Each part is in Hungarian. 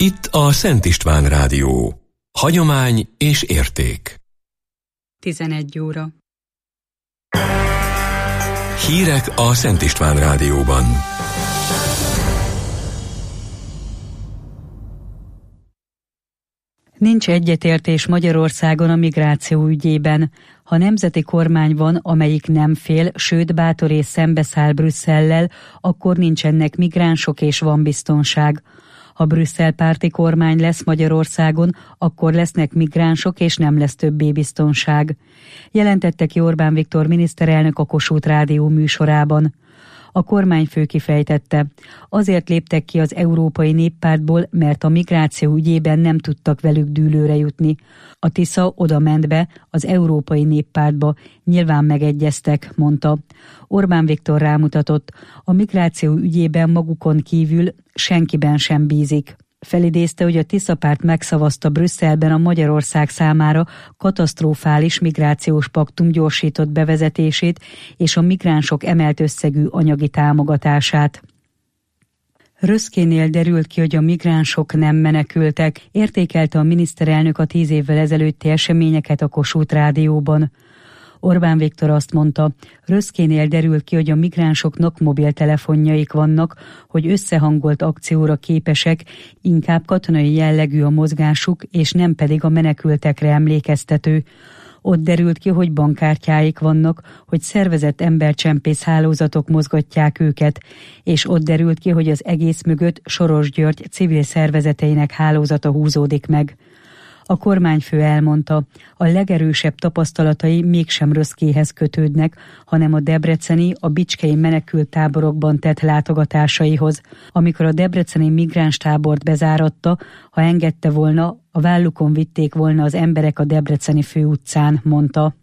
Itt a Szent István Rádió. Hagyomány és érték. 11 óra. Hírek a Szent István Rádióban. Nincs egyetértés Magyarországon a migráció ügyében. Ha nemzeti kormány van, amelyik nem fél, sőt bátor és szembeszáll Brüsszellel, akkor nincsenek migránsok és van biztonság. Ha Brüsszel párti kormány lesz Magyarországon, akkor lesznek migránsok és nem lesz többé biztonság. Jelentette ki Orbán Viktor miniszterelnök a Kossuth Rádió műsorában. A kormányfő kifejtette, azért léptek ki az Európai Néppártból, mert a migráció ügyében nem tudtak velük dűlőre jutni. A Tisza oda ment be az Európai Néppártba, nyilván megegyeztek, mondta. Orbán Viktor rámutatott, a migráció ügyében magukon kívül senkiben sem bízik. Felidézte, hogy a Tisza párt megszavazta Brüsszelben a Magyarország számára katasztrofális migrációs paktum gyorsított bevezetését és a migránsok emelt összegű anyagi támogatását. Röszkénél derült ki, hogy a migránsok nem menekültek, értékelte a miniszterelnök a 10 évvel ezelőtti eseményeket a Kossuth Rádióban. Orbán Viktor azt mondta, Röszkénél derül ki, hogy a migránsoknak mobiltelefonjaik vannak, hogy összehangolt akcióra képesek, inkább katonai jellegű a mozgásuk, és nem pedig a menekültekre emlékeztető. Ott derült ki, hogy bankkártyáik vannak, hogy szervezett embercsempész hálózatok mozgatják őket, és ott derült ki, hogy az egész mögött Soros György civil szervezeteinek hálózata húzódik meg. A kormányfő elmondta, a legerősebb tapasztalatai mégsem Röszkéhez kötődnek, hanem a debreceni, a bicskei menekülttáborokban tett látogatásaihoz. Amikor a debreceni migránstábort bezáratta, ha engedte volna, a vállukon vitték volna az emberek a debreceni főutcán, mondta.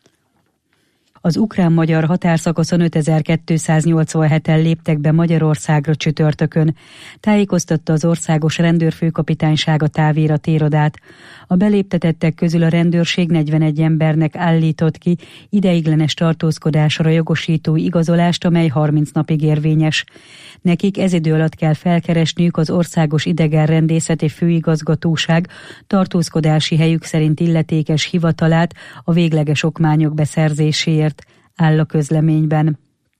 Az ukrán-magyar határszakaszon 5287-en léptek be Magyarországra csütörtökön, tájékoztatta az országos rendőrfőkapitányság a táviratirodát. A beléptetettek közül a rendőrség 41 embernek állított ki ideiglenes tartózkodásra jogosító igazolást, amely 30 napig érvényes. Nekik ez idő alatt kell felkeresniük az Országos Idegenrendészeti Főigazgatóság tartózkodási helyük szerint illetékes hivatalát a végleges okmányok beszerzéséért, áll a közleményben.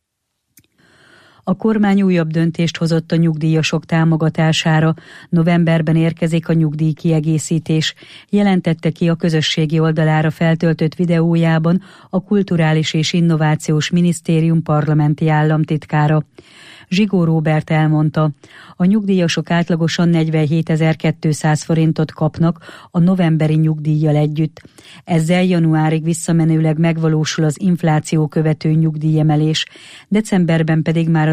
A kormány újabb döntést hozott a nyugdíjasok támogatására. Novemberben érkezik a nyugdíjkiegészítés. Jelentette ki a közösségi oldalára feltöltött videójában a Kulturális és Innovációs Minisztérium parlamenti államtitkára. Zsigó Róbert elmondta, a nyugdíjasok átlagosan 47.200 forintot kapnak a novemberi nyugdíjjal együtt. Ezzel januárig visszamenőleg megvalósul az infláció követő nyugdíjemelés, decemberben pedig már az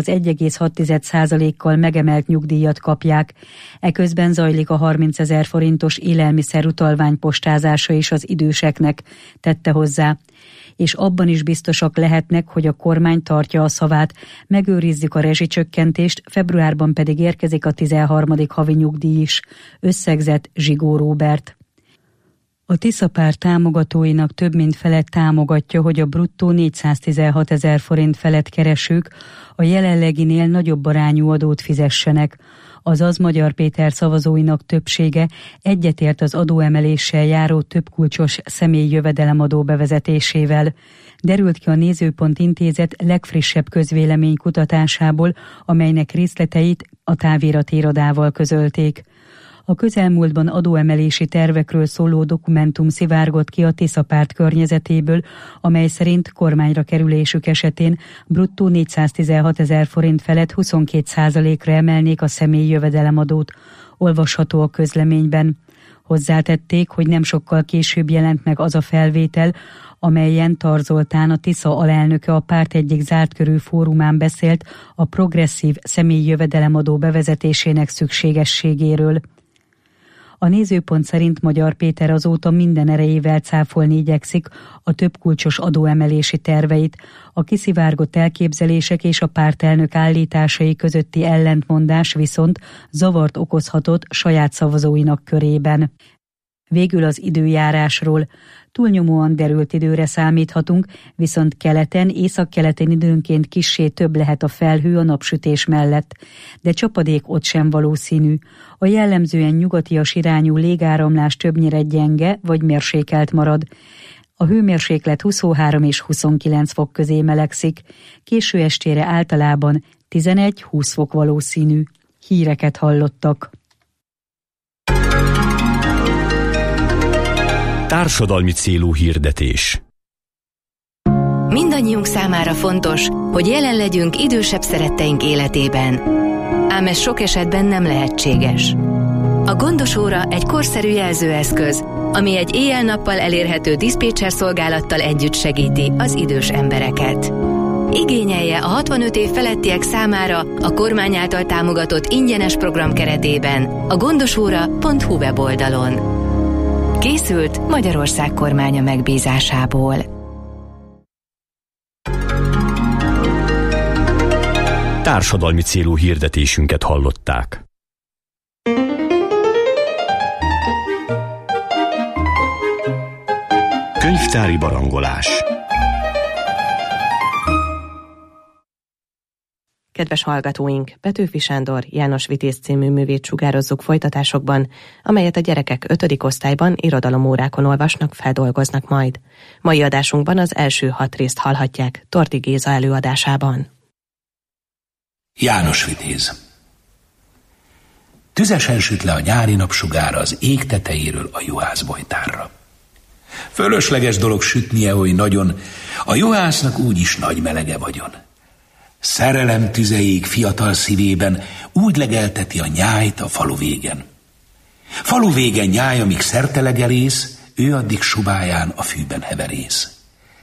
1,6%-kal megemelt nyugdíjat kapják. Eközben zajlik a 30 000 forintos élelmiszer utalvány postázása is az időseknek, tette hozzá. És abban is biztosak lehetnek, hogy a kormány tartja a szavát, megőrizzük a rezsicsökkentést, februárban pedig érkezik a 13. havi nyugdíj is, összegzett Zsigó Róbert. A Tisza párt támogatóinak több mint fele támogatja, hogy a bruttó 416 000 forint felett keresők a jelenleginél nagyobb arányú adót fizessenek. Azaz Magyar Péter szavazóinak többsége egyetért az adóemeléssel járó többkulcsos személyi jövedelemadó bevezetésével. Derült ki a Nézőpont Intézet legfrissebb közvéleménykutatásából, amelynek részleteit a táviratirodával közölték. A közelmúltban adóemelési tervekről szóló dokumentum szivárgott ki a Tisza párt környezetéből, amely szerint kormányra kerülésük esetén bruttó 416 000 forint felett 22%-ra emelnék a személyi jövedelemadót, olvasható a közleményben. Hozzátették, hogy nem sokkal később jelent meg az a felvétel, amelyen Tar Zoltán, a Tisza alelnöke a párt egyik zártkörű fórumán beszélt a progresszív személyi jövedelemadó bevezetésének szükségességéről. A Nézőpont szerint Magyar Péter azóta minden erejével cáfolni igyekszik a többkulcsos adóemelési terveit. A kiszivárgott elképzelések és a pártelnök állításai közötti ellentmondás viszont zavart okozhatott saját szavazóinak körében. Végül az időjárásról. Túlnyomóan derült időre számíthatunk, viszont keleten, északkeleten időnként kissé több lehet a felhő a napsütés mellett, de csapadék ott sem valószínű. A jellemzően nyugatias irányú légáramlás többnyire gyenge vagy mérsékelt marad. A hőmérséklet 23 és 29 fok közé melegszik, késő estére általában 11-20 fok valószínű. Híreket hallottak. Társadalmi célú hirdetés. Mindannyiunk számára fontos, hogy jelen legyünk idősebb szeretteink életében. Ám ez sok esetben nem lehetséges. A Gondos óra egy korszerű jelzőeszköz, ami egy éjjel-nappal elérhető diszpécser szolgálattal együtt segíti az idős embereket. Igényelje a 65 év felettiek számára a kormány által támogatott ingyenes program keretében a gondosóra.hu weboldalon. Készült Magyarország kormánya megbízásából. Társadalmi célú hirdetésünket hallották. Könyvtári barangolás. Kedves hallgatóink, Petőfi Sándor János Vitéz című művét sugározzuk folytatásokban, amelyet a gyerekek 5. osztályban irodalomórákon olvasnak, feldolgoznak majd. Mai adásunkban az első 6 részt hallhatják Tordi Géza előadásában. János Vitéz. Tüzesen süt le a nyári napsugára az ég tetejéről a juhászbojtárra. Fölösleges dolog sütnie oly nagyon, a juhásznak úgyis nagy melege vagyon. Szerelem tüzeig fiatal szívében úgy legelteti a nyájt a falu végen. Falu végen nyáj, amíg szertelegelész, ő addig subáján a fűben heverész.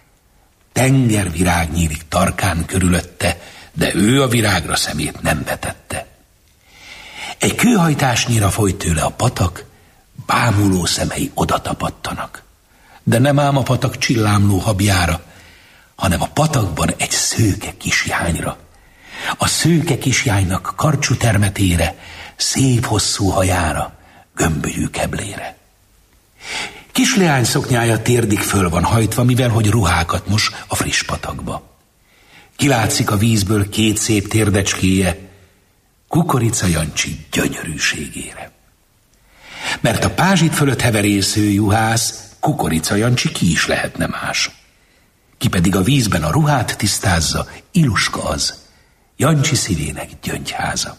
Tengervirág nyílik tarkán körülötte, de ő a virágra szemét nem vetette. Egy kőhajtásnyira folyt tőle a patak, bámuló szemei oda tapadtanak. De nem ám a patak csillámló habjára, hanem a patakban egy szőke kisjányra. A szőke kisjánynak karcsú termetére, szép hosszú hajára, gömbölyű keblére. Kisleány szoknyája térdig föl van hajtva, mivel hogy ruhákat mos a friss patakba. Kilátszik a vízből 2 szép térdecskéje, Kukorica Jancsi gyönyörűségére. Mert a pázsit fölött heverésző juhász, Kukorica Jancsi ki is lehetne más. Ki pedig a vízben a ruhát tisztázza, Iluska az, Jancsi szívének gyöngyháza.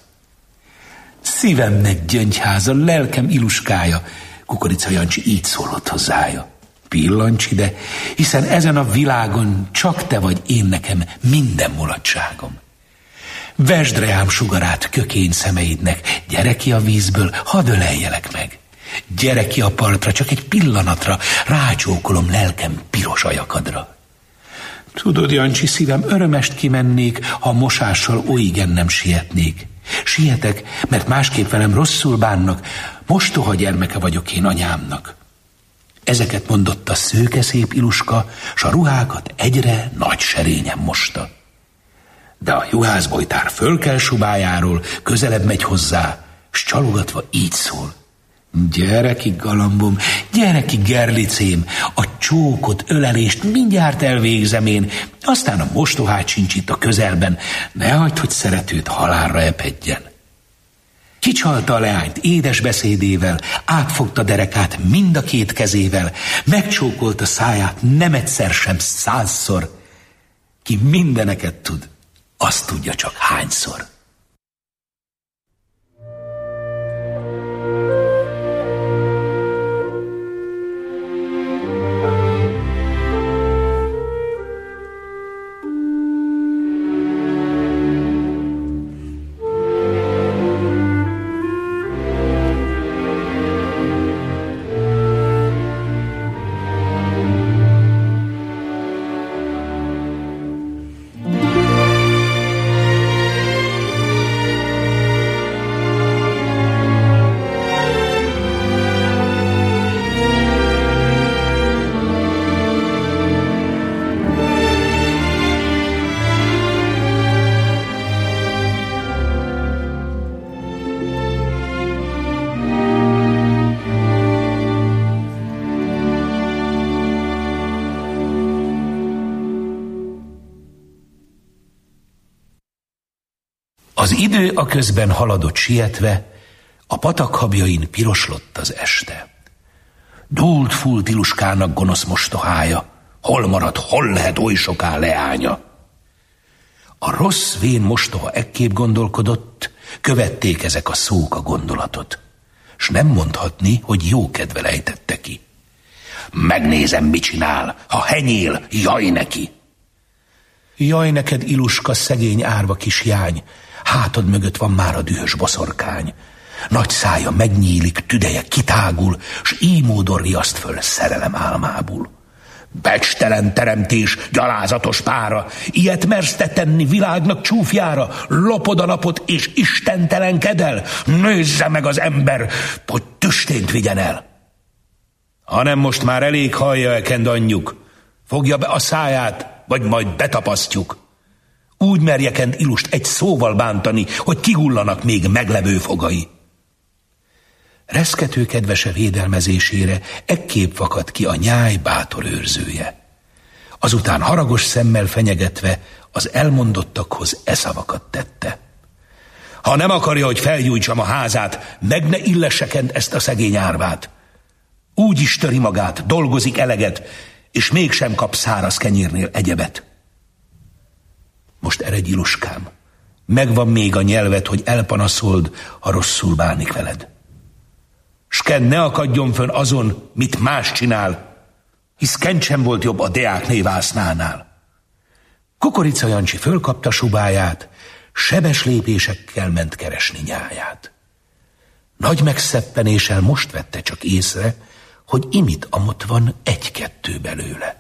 Szívemnek gyöngyháza, lelkem Iluskája, Kukorica Jancsi így szólott hozzája. Pillancs ide, hiszen ezen a világon csak te vagy én nekem minden mulatságom. Vesd reám sugarát kökény szemeidnek, gyere ki a vízből, hadd öleljelek meg. Gyere ki a partra, csak egy pillanatra, rácsókolom lelkem piros ajakadra. Tudod, Jancsi, szívem, örömest kimennék, ha a mosással olygen nem sietnék. Sietek, mert másképp velem rosszul bánnak, mostoha gyermeke vagyok én anyámnak. Ezeket mondott a szőke szép Iluska, s a ruhákat egyre nagy serényen mosta. De a juhászbojtár fölkel subájáról, közelebb megy hozzá, s csalogatva így szól. Gyere ki, galambom, gyere ki, gerlicém, a csókot, ölelést mindjárt elvégzem én, aztán a mostohát sincs itt a közelben, ne hagyd, hogy szeretőd halálra epedjen. Kicsalta a leányt édes beszédével, átfogta derekát mind a 2 kezével, megcsókolta száját nem egyszer sem 100-szor. Ki mindeneket tud, azt tudja csak hányszor. idő a közben haladott sietve, a patakhabjain piroslott az este. Dúlt-fúlt Iluskának gonosz mostohája, hol marad, hol lehet oly soká leánya. A rossz vén mostoha ekképp gondolkodott, követték ezek a szók a gondolatot, s nem mondhatni, hogy jó kedve lejtette ki. Megnézem, mit csinál, ha henyél, jaj neki! Jaj neked, Iluska, szegény árva kisjány, hátad mögött van már a dühös boszorkány. Nagy szája megnyílik, tüdeje kitágul, s így módon riaszt föl szerelem álmából. Becstelen teremtés, gyalázatos pára, ilyet mersz te tenni világnak csúfjára, lopod a napot és istentelenkedel, nézze meg az ember, hogy tüstént vigyen el. Hanem most már elég hallja Ekend anyjuk, fogja be a száját, vagy majd betapasztjuk. Úgy merje Ekend Ilust egy szóval bántani, hogy kihullanak még meglevő fogai. Reszkető kedvese védelmezésére ekképp fakadt ki a nyáj bátor őrzője. Azután haragos szemmel fenyegetve az elmondottakhoz szavakat tette. Ha nem akarja, hogy felgyújtsam a házát, meg ne illesse Ekend ezt a szegény árvát. Úgy is töri magát, dolgozik eleget, és mégsem kap száraz kenyérnél egyebet. Most eredj, Iluskám, megvan még a nyelved, hogy elpanaszold, ha rosszul bánik veled. S Kend ne akadjon fönn azon, mit más csinál, hisz Kend sem volt jobb a Deák vásznánál. Kukorica Jancsi fölkapta subáját, sebes lépésekkel ment keresni nyáját. Nagy megszeppenéssel most vette csak észre, hogy imit-amott van egy-kettő belőle.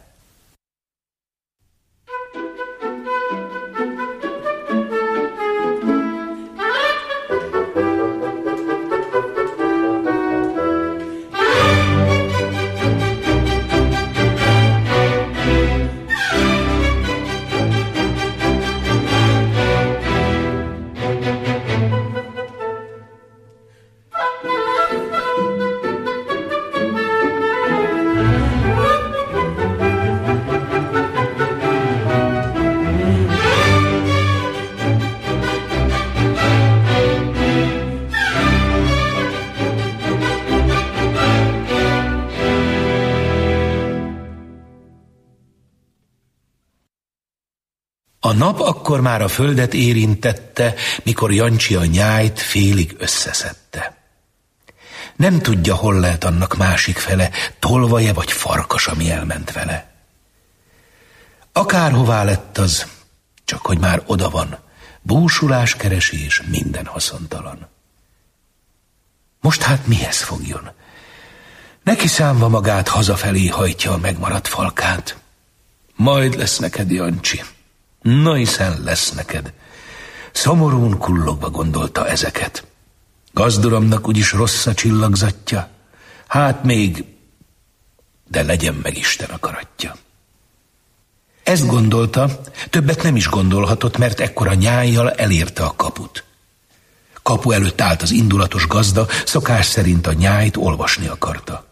A nap akkor már a földet érintette, mikor Jancsi a nyájt félig összeszedte. Nem tudja, hol lehet annak másik fele, tolvaja vagy farkas, ami elment vele. Akárhová lett az, csak hogy már oda van, búsulás, keresés, minden haszontalan. Most hát mihez fogjon? Neki számva magát hazafelé hajtja a megmaradt falkát. Majd lesz neked, Jancsi. Na hiszen lesz neked. Szomorún kullogva gondolta ezeket. Gazduramnak úgyis rossz a csillagzatja. Hát még, de legyen meg Isten akaratja. Ezt gondolta, többet nem is gondolhatott, mert ekkor nyájjal elérte a kaput. Kapu előtt állt az indulatos gazda, szokás szerint a nyájt olvasni akarta.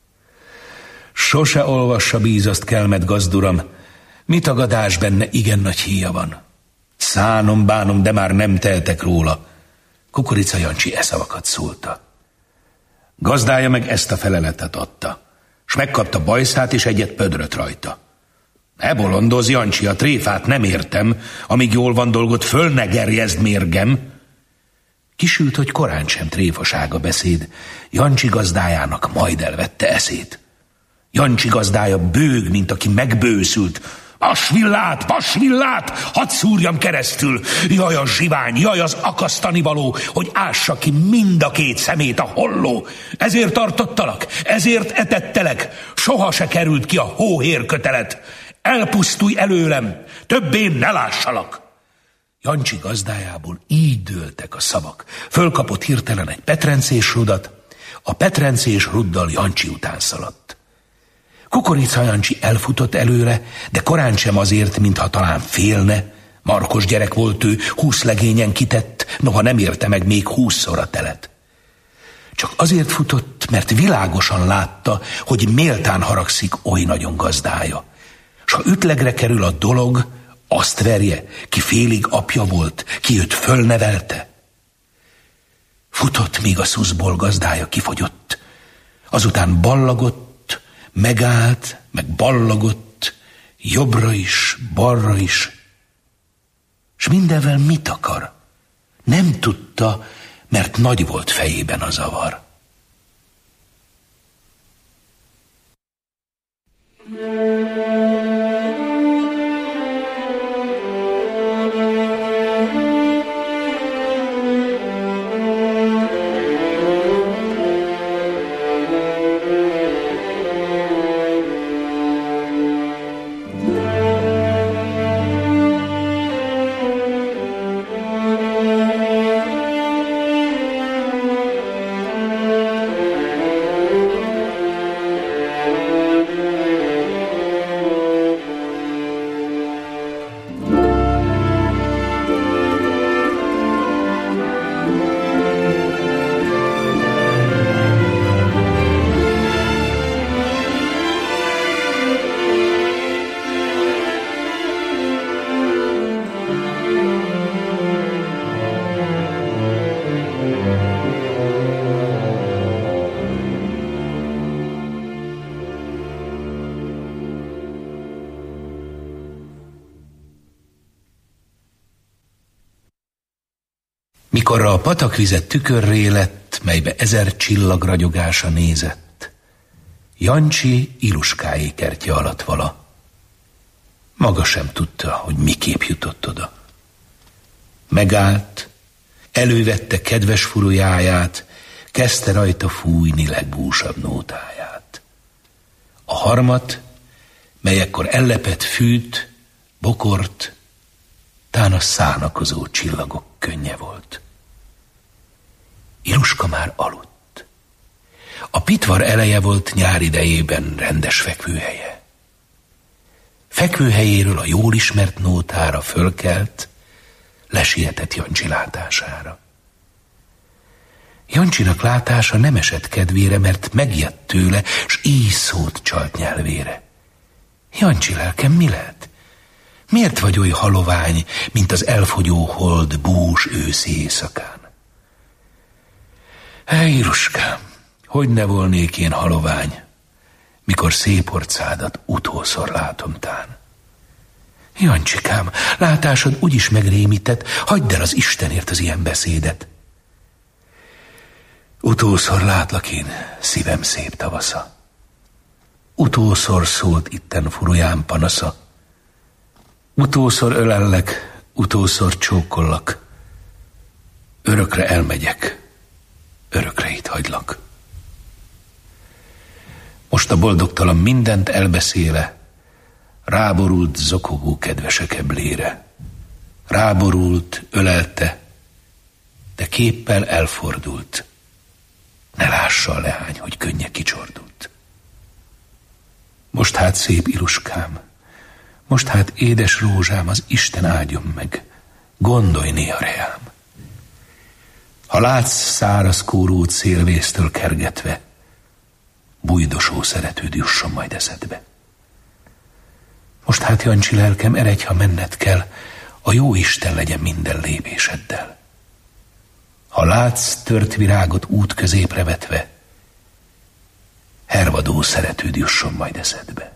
Sose olvassa bízaszt, kelmet gazduram, mi tagadás benne, igen nagy híja van. Szánom, bánom, de már nem tehetek róla. Kukorica Jancsi szavakat szólta. Gazdája meg ezt a feleletet adta, s megkapta bajszát és egyet pödröt rajta. Ne bolondoz, Jancsi, a tréfát nem értem, amíg jól van dolgot, föl ne gerjezd mérgem. Kisült, hogy korán sem tréfasága beszéd, Jancsi gazdájának majd elvette eszét. Jancsi gazdája bőg, mint aki megbőszült. Vasvillát, hadd szúrjam keresztül, jaj a zsivány, jaj az akasztani való, hogy ássa ki mind a két szemét a holló. Ezért tartottalak, ezért etettelek, soha se került ki a hóhér kötelet. Elpusztulj előlem, többé ne lássalak. Jancsi gazdájából így dőltek a szavak. Fölkapott hirtelen egy petrencés rudat, a petrencés ruddal Jancsi után szaladt. Kukorica Jancsi elfutott előre, de korán sem azért, mintha talán félne. Markos gyerek volt ő, 20 legényen kitett, noha nem érte meg még 20-szor a telet. Csak azért futott, mert világosan látta, hogy méltán haragszik oly nagyon gazdája. S ha ütlegre kerül a dolog, Azt verje, ki félig apja volt, ki őt fölnevelte. Futott, míg a szuszból gazdája kifogyott. Azután ballagott, megállt, meg ballagott, jobbra is, balra is. S mindenvel mit akar? Nem tudta, mert nagy volt fejében a zavar. Mikorra a patakvizet tükörré lett, melybe 1000 csillag ragyogása nézett, Jancsi Iluskáé kertje alatt vala. Maga sem tudta, hogy miképp jutott oda. Megállt, elővette kedves furujáját, kezdte rajta fújni legbúsabb nótáját. A harmat, mely ekkor ellepett fűt, bokort, tán a szánakozó csillagok könnye volt. Iluska már aludt. A pitvar eleje volt nyár idejében rendes fekvőhelye. Fekvőhelyéről a jól ismert nótára fölkelt, lesietett Jancsi látására. Jancsinak látása nem esett kedvére, mert megijedt tőle, s így szót csalt nyelvére. Jancsi lelkem, mi lett? Miért vagy oly halovány, mint az elfogyó hold bús őszi éjszakán? Iluskám, hogy ne volnék én halovány, mikor szép orcádat utószor látom tán. Jancsikám, látásod úgyis megrémített, hagyd el az Istenért az ilyen beszédet. Utószor látlak én, szívem szép tavasza. Utószor szólt itten furujám panasza. Utószor ölellek, utószor csókollak. Örökre elmegyek, örökre itt hagylak. Most a boldogtalan mindent elbeszéle, ráborult zokogó kedvesek eblére. Ráborult, ölelte, de képpel elfordult. Ne lássa a leány, hogy könnye kicsordult. Most hát szép Iluskám, most hát édes rózsám, az Isten áldjon meg, gondolj néha reám. Ha látsz száraz kórót szélvésztől kergetve, bújdosó szeretőd jusson majd eszedbe. Most hát, Jancsi lelkem, eredj, ha menned kell, a jó Isten legyen minden lépéseddel. Ha látsz tört virágot út középre vetve, hervadó szeretőd jusson majd eszedbe.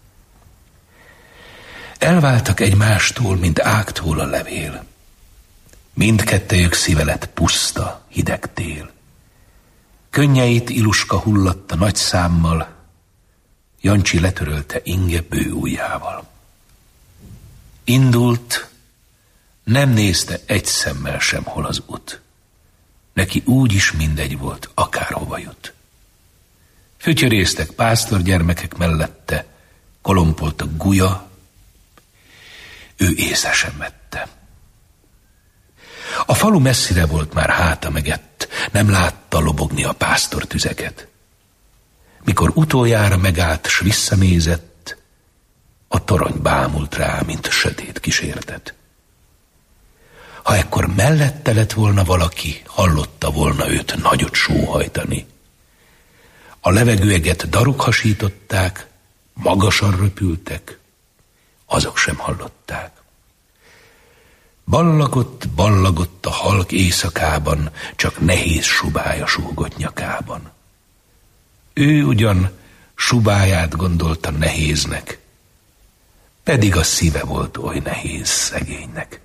Elváltak egymástól, mint ágtól a levél. Mindkettejük szíve lett puszta, hideg tél. Könnyeit Iluska hullatta nagy számmal, Jancsi letörölte inge bő ujjával. Indult, nem nézte egy szemmel sem, hol az út. Neki úgy is mindegy volt, akárhova jut. Fütyörésztek pásztorgyermekek mellette, kolompoltak gulya, ő észre sem vette. A falu messzire volt, már háta megett, nem látta lobogni a pásztortüzeket. Mikor utoljára megállt, s visszanézett, a torony bámult rá, mint sötét kísértet. Ha ekkor mellette lett volna valaki, hallotta volna őt nagyot sóhajtani. A levegőeget daruk hasították, magasan röpültek, azok sem hallották. Ballagott a halk éjszakában, csak nehéz subája súgott nyakában. Ő ugyan subáját gondolta nehéznek, pedig a szíve volt oly nehéz szegénynek.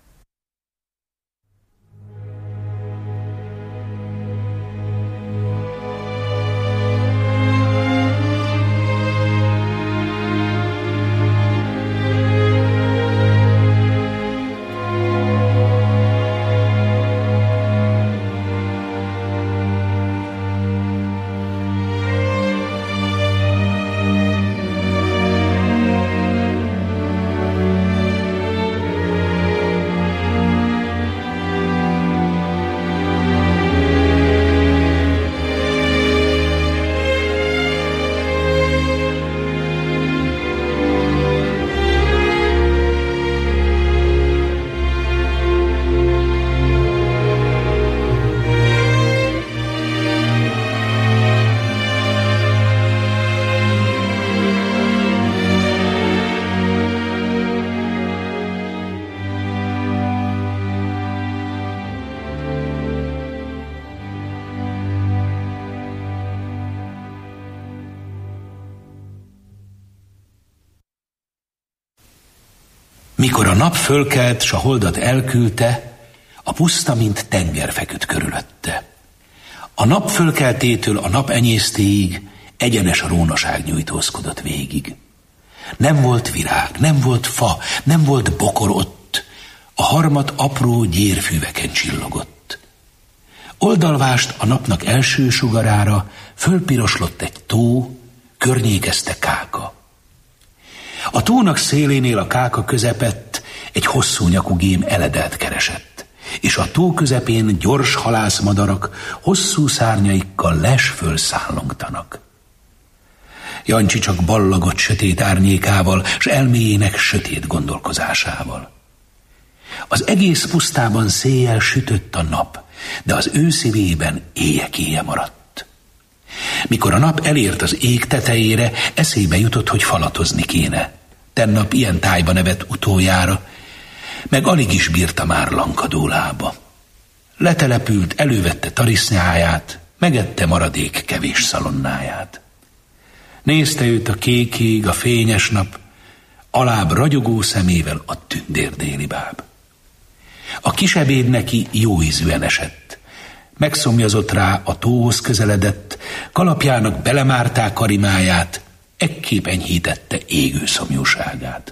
Mikor a nap fölkelt, s a holdat elküldte, a puszta, mint tenger feküdt körülötte. A nap fölkeltétől a nap enyésztéig egyenes rónaság nyújtózkodott végig. Nem volt virág, nem volt fa, nem volt bokor ott, a harmat apró gyérfűveken csillogott. Oldalvást a napnak első sugarára fölpiroslott egy tó, környékezte káka. A tónak szélénél a káka közepett egy hosszú nyakú gém eledelt keresett, és a tó közepén gyors halászmadarak hosszú szárnyaikkal lesföl szállongtanak. Jancsi csak ballagott sötét árnyékával, s elméjének sötét gondolkozásával. Az egész pusztában széjjel sütött a nap, de az ő szívében éjek-éje maradt. Mikor a nap elért az ég tetejére, eszébe jutott, hogy falatozni kéne. Tennap ilyen tájba nevett utoljára, meg alig is bírta már lankadó lába. Letelepült, elővette tarisznyáját, megette maradék kevés szalonnáját. Nézte őt a kék ég, a fényes nap, alább ragyogó szemével a tündér déli báb. A kisebéd neki jó ízűen esett. Megszomjazott rá, a tóhoz közeledett, kalapjának belemárták karimáját, ekképp enyhítette égő szomjúságát.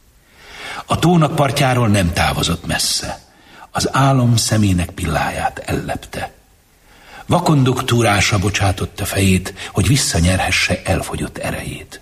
A tónak partjáról nem távozott messze, az álom szemének pilláját ellepte. Vakondok túrásra bocsátotta fejét, hogy visszanyerhesse elfogyott erejét.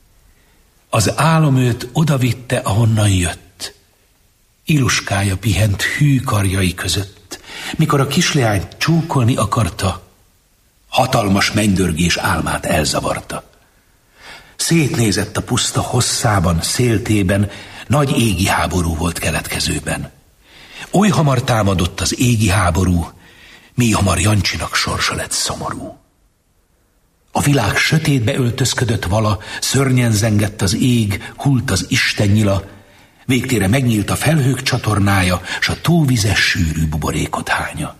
Az álom őt odavitte, ahonnan jött. Iluskája pihent hű karjai között, mikor a kisleányt csókolni akarta, hatalmas mennydörgés álmát elzavarta. Szétnézett a puszta hosszában, széltében, nagy égi háború volt keletkezőben. Oly hamar támadott az égi háború, mi hamar Jancsinak sorsa lett szomorú. A világ sötétbe öltözködött vala, szörnyen zengett az ég, hult az Isten nyila, végtére megnyílt a felhők csatornája, s a tóvize sűrű buborékot hánya.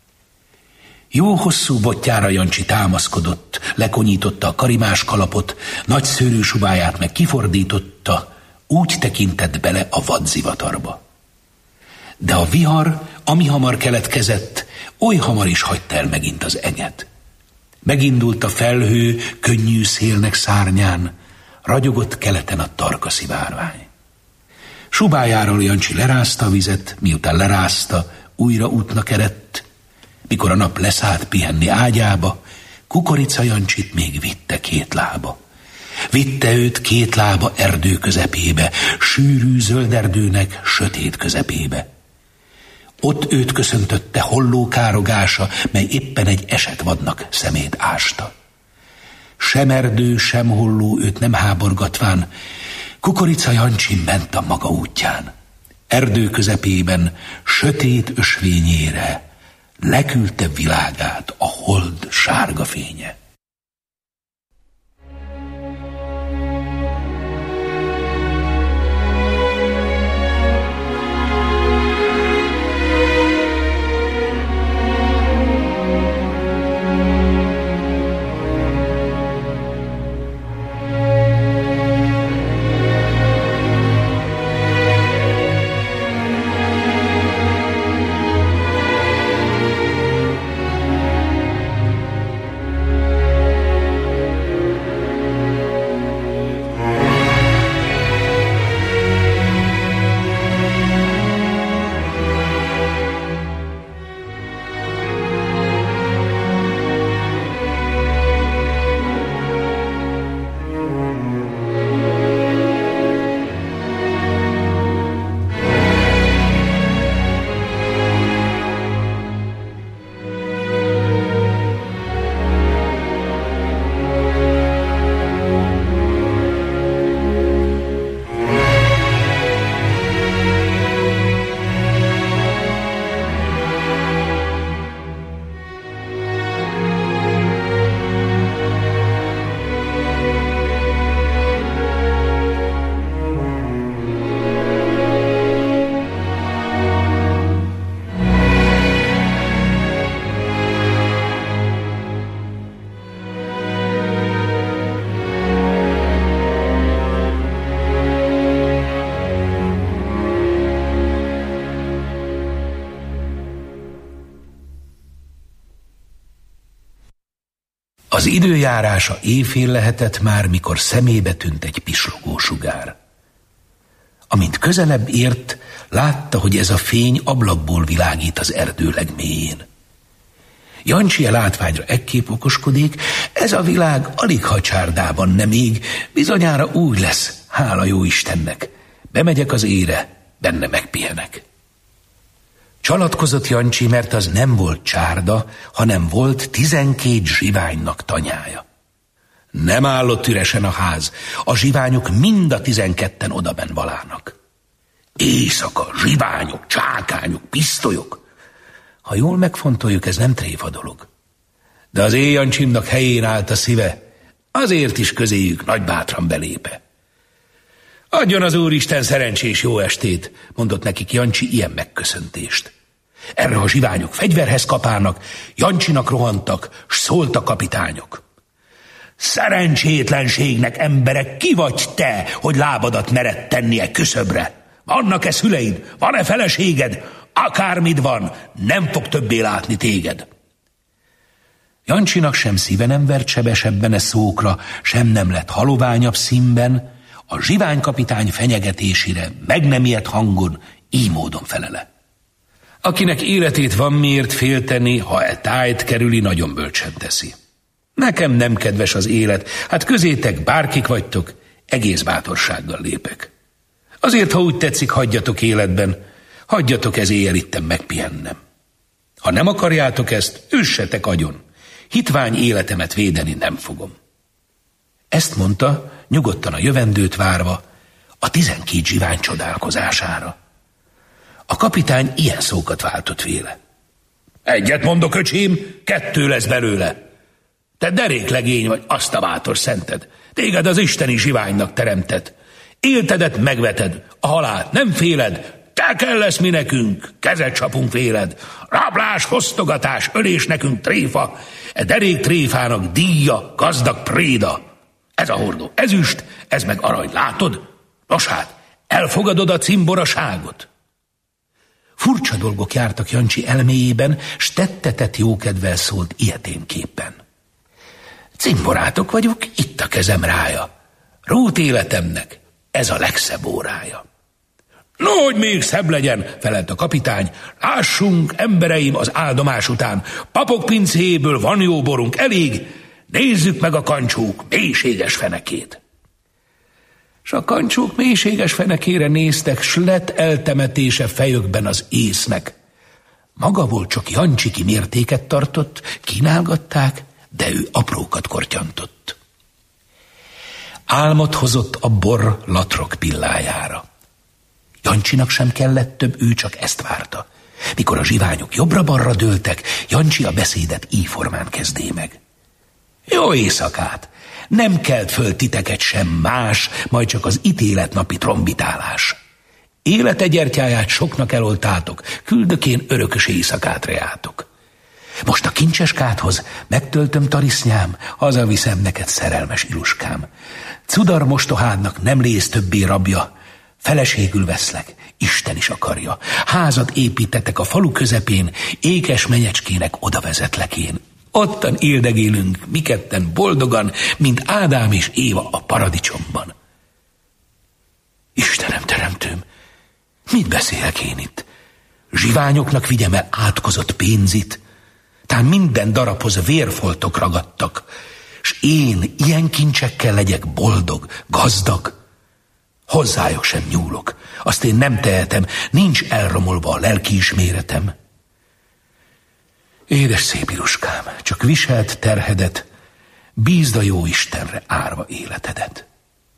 Jó hosszú botjára Jancsi támaszkodott, lekonyította a karimás kalapot, nagy szőrű subáját meg kifordította, úgy tekintett bele a vadzivatarba. De a vihar, ami hamar keletkezett, oly hamar is hagyta el megint az eget. Megindult a felhő könnyű szélnek szárnyán, ragyogott keleten a tarka szivárvány. Subájáról Jancsi lerázta a vizet, miután lerázta, újra útnak eredt. Mikor a nap leszállt pihenni ágyába, Kukorica Jancsit még vitte két lába. Vitte őt két lába erdő közepébe, sűrű zöld erdőnek sötét közepébe. Ott őt köszöntötte holló károgása, mely éppen egy esetvadnak szemét ásta. Sem erdő, sem holló őt nem háborgatván, Kukorica Jancsi ment a maga útján. Erdő közepében, sötét ösvényére leküldte világát a hold sárga fénye. Az időjárása éjfél lehetett már, mikor szemébe tűnt egy pislogó sugár. Amint közelebb ért, látta, hogy ez a fény ablakból világít az erdő legmélyén. Jancsi a látványra ekképp okoskodik, ez a világ alig ha csárdában nem ég, bizonyára úgy lesz, hála jó Istennek. Bemegyek az ére, benne megpihenek. Csalatkozott Jancsi, mert az nem volt csárda, hanem volt 12 zsiványnak tanyája. Nem állott üresen a ház, a zsiványok mind a 12-en odabenn valának. Éjszaka, zsiványok, csákányok, pisztolyok. Ha jól megfontoljuk, ez nem tréfa dolog. De az Jancsimnak helyén állt a szíve, azért is közéjük nagybátran belépe. Adjon az Úristen szerencsés jó estét, mondott nekik Jancsi ilyen megköszöntést. Erre a zsiványok fegyverhez kapálnak, Jancsinak rohantak, s szólt a kapitányok. Szerencsétlenségnek emberek, ki vagy te, hogy lábadat mered tennie küszöbre? Vannak-e szüleid? Van-e feleséged? Akármid van, nem fog többé látni téged. Jancsinak sem szíve nem vert sebesebben e szókra, sem nem lett haloványabb színben, a zsiványkapitány fenyegetésére meg nem ijedt hangon, így módon felele. Akinek életét van miért félteni, ha e tájt kerüli, nagyon bölcsen teszi. Nekem nem kedves az élet, hát közétek bárkik vagytok, egész bátorsággal lépek. Azért, ha úgy tetszik, hagyjatok életben, hagyjatok ez éjjel itten megpihennem. Ha nem akarjátok ezt, üssetek agyon, hitvány életemet védeni nem fogom. Ezt mondta, nyugodtan a jövendőt várva, a 12 zsivány csodálkozására. A kapitány ilyen szókat váltott véle. Egyet mondok, öcsém, 2 lesz belőle. Te deréklegény vagy, azt a bátor szented. Téged az isteni zsiványnak teremtett. Éltedet megveted, a halált nem féled, te kell lesz mi nekünk, kezet csapunk véled. Rablás, fosztogatás, ölés nekünk tréfa, e derék tréfának díja, gazdag préda. Ez a hordó ezüst, ez meg arany, látod? Nos hát, elfogadod a cimboraságot? Furcsa dolgok jártak Jancsi elméjében, s tettetett jókedvel szólt ilyeténképpen. Cimborátok vagyok, itt a kezem rája. Rót életemnek ez a legszebb órája. No, hogy még szebb legyen, felelt a kapitány. Lássunk, embereim, az áldomás után. Papok pincéjéből van jó borunk elég, nézzük meg a kancsók mélységes fenekét. S a kancsók mélységes fenekére néztek, s lett eltemetése fejükben az észnek. Maga volt csak Jancsi, ki mértéket tartott, kínálgatták, de ő aprókat kortyantott. Álmot hozott a bor latrok pillájára. Jancsinak sem kellett több, ő csak ezt várta. Mikor a zsiványok jobbra-balra dőltek, Jancsi a beszédet íformán kezdé meg. Jó éjszakát! Nem kelt föl titeket sem más, majd csak az ítéletnapi trombitálás. Élete gyertyáját soknak eloltátok, küldök én örökös éjszakát reátok. Most a kincseskádhoz megtöltöm tarisznyám, hazaviszem neked szerelmes iluskám. Cudar mostohádnak nem lész többé rabja, feleségül veszlek, Isten is akarja. Házat építetek a falu közepén, ékes menyecskének oda vezetlek én. Ottan éldegélünk, mi ketten boldogan, mint Ádám és Éva a paradicsomban. Istenem, teremtőm, mit beszélek én itt? Zsiványoknak vigyem el átkozott pénzit, tán minden darabhoz vérfoltok ragadtak, s én ilyen kincsekkel legyek boldog, gazdag. Hozzájuk sem nyúlok, azt én nem tehetem, nincs elromolva a lelkiisméretem. Édes szép iluskám, csak viselt terhedet, bízd a jó Istenre árva életedet.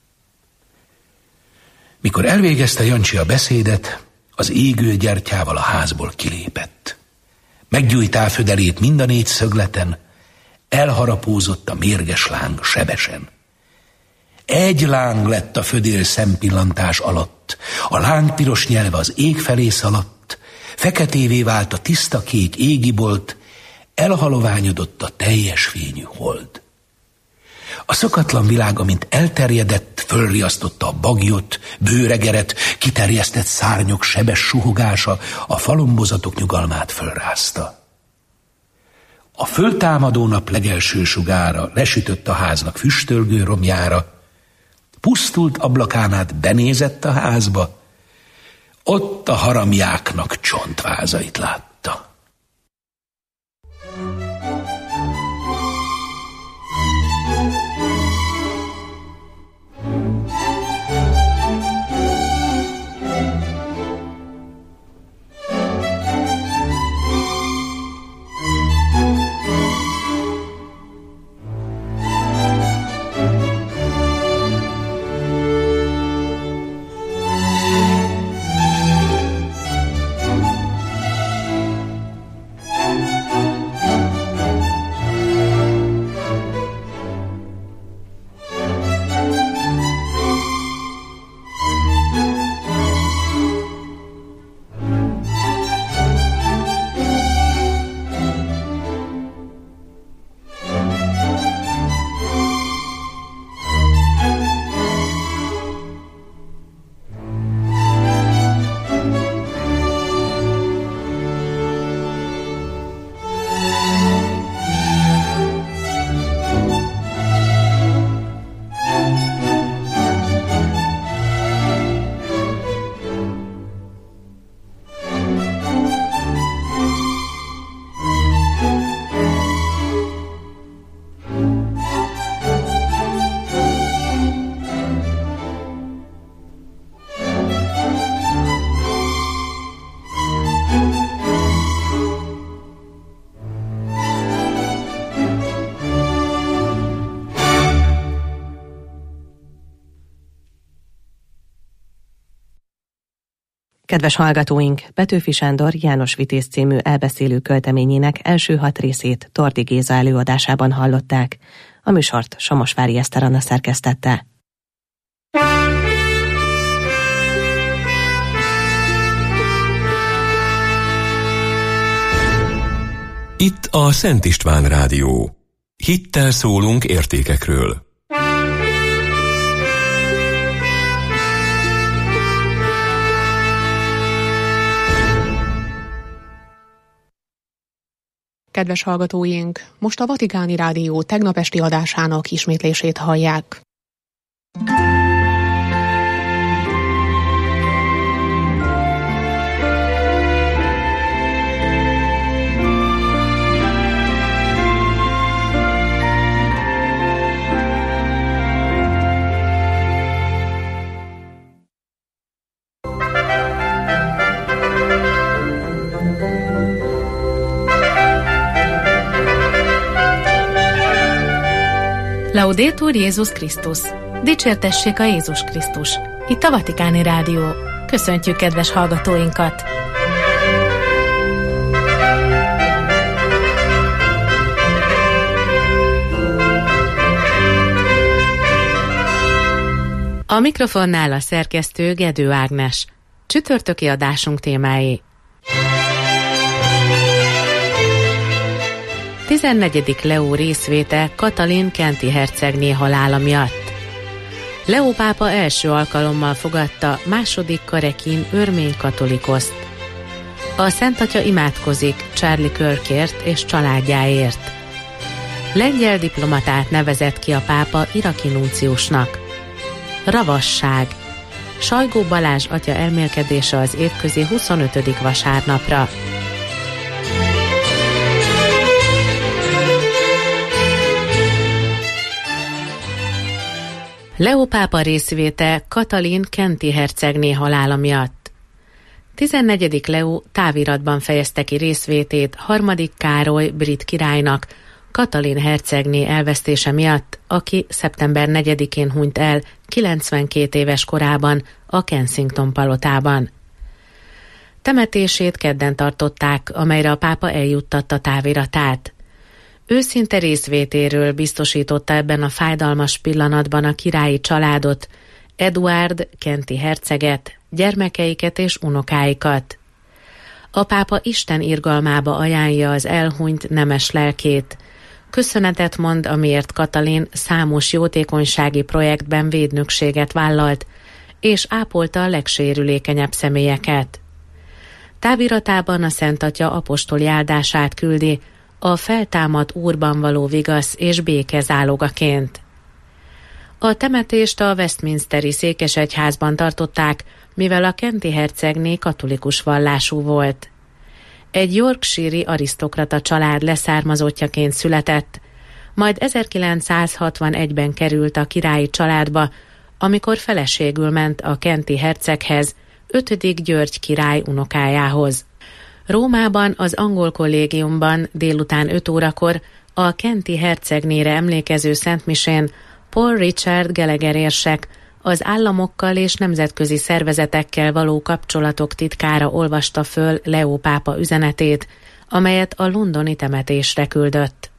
Mikor elvégezte Jancsi a beszédet, az égő gyertyával a házból kilépett. Meggyújtá födelét mind a 4 szögleten, elharapózott a mérges láng sebesen. Egy láng lett a födél szempillantás alatt, a láng piros nyelve az ég felé szaladt, feketévé vált a tiszta kék égibolt, elhaloványodott a teljes fényű hold. A szokatlan világ, amint elterjedett, fölriasztotta a baglyot, bőregeret, kiterjesztett szárnyok sebes suhogása, a falombozatok nyugalmát fölrázta. A föltámadó nap legelső sugára lesütött a háznak füstölgő romjára, pusztult ablakán át benézett a házba, ott a haramjáknak csontvázait látta. Kedves hallgatóink, Petőfi Sándor János Vitéz című elbeszélő költeményének első 6 részét Tordi Géza előadásában hallották. A műsort Somosvári Eszter Anna szerkesztette. Itt a Szent István Rádió. Hittel szólunk értékekről. Kedves hallgatóink, most a Vatikáni Rádió tegnap esti adásának ismétlését hallják. Laudetur Jézus Krisztus! Dicsértessék a Jézus Krisztus! Itt a Vatikáni Rádió. Köszöntjük kedves hallgatóinkat! A mikrofonnál a szerkesztő Gedő Ágnes. Csütörtöki adásunk témái. 14. Leó részvéte Katalin kenti hercegné halála miatt. Leó pápa első alkalommal fogadta második Karekin örmény katolikoszt. A Szent Atya imádkozik Charlie Kirkért és családjáért. Lengyel diplomatát nevezett ki a pápa iraki nunciusnak. Ravasság. Sajgó Balázs atya elmélkedése az évközi 25. vasárnapra. Leó pápa részvéte Katalin kenti hercegné halála miatt. 14. Leó táviratban fejezte ki részvétét 3. Károly brit királynak Katalin hercegné elvesztése miatt, aki szeptember 4-én hunyt el 92 éves korában a Kensington palotában. Temetését kedden tartották, amelyre a pápa eljuttatta táviratát. Őszinte részvétéről biztosította ebben a fájdalmas pillanatban a királyi családot, Eduárd kenti herceget, gyermekeiket és unokáikat. A pápa Isten irgalmába ajánlja az elhunyt nemes lelkét. Köszönetet mond, amiért Katalin számos jótékonysági projektben védnökséget vállalt, és ápolta a legsérülékenyebb személyeket. Táviratában a Szent Atya apostoli áldását küldi, a feltámadt Úrban való vigasz és béke zálogaként. A temetést a Westminsteri székesegyházban tartották, mivel a kenti hercegné katolikus vallású volt. Egy yorkshire-i arisztokrata család leszármazottjaként született, majd 1961-ben került a királyi családba, amikor feleségül ment a kenti herceghez, 5. György király unokájához. Rómában az angol kollégiumban délután 5 órakor a kenti hercegnére emlékező szentmisén Paul Richard Gallagher érsek, az államokkal és nemzetközi szervezetekkel való kapcsolatok titkára olvasta föl Leo pápa üzenetét, amelyet a londoni temetésre küldött.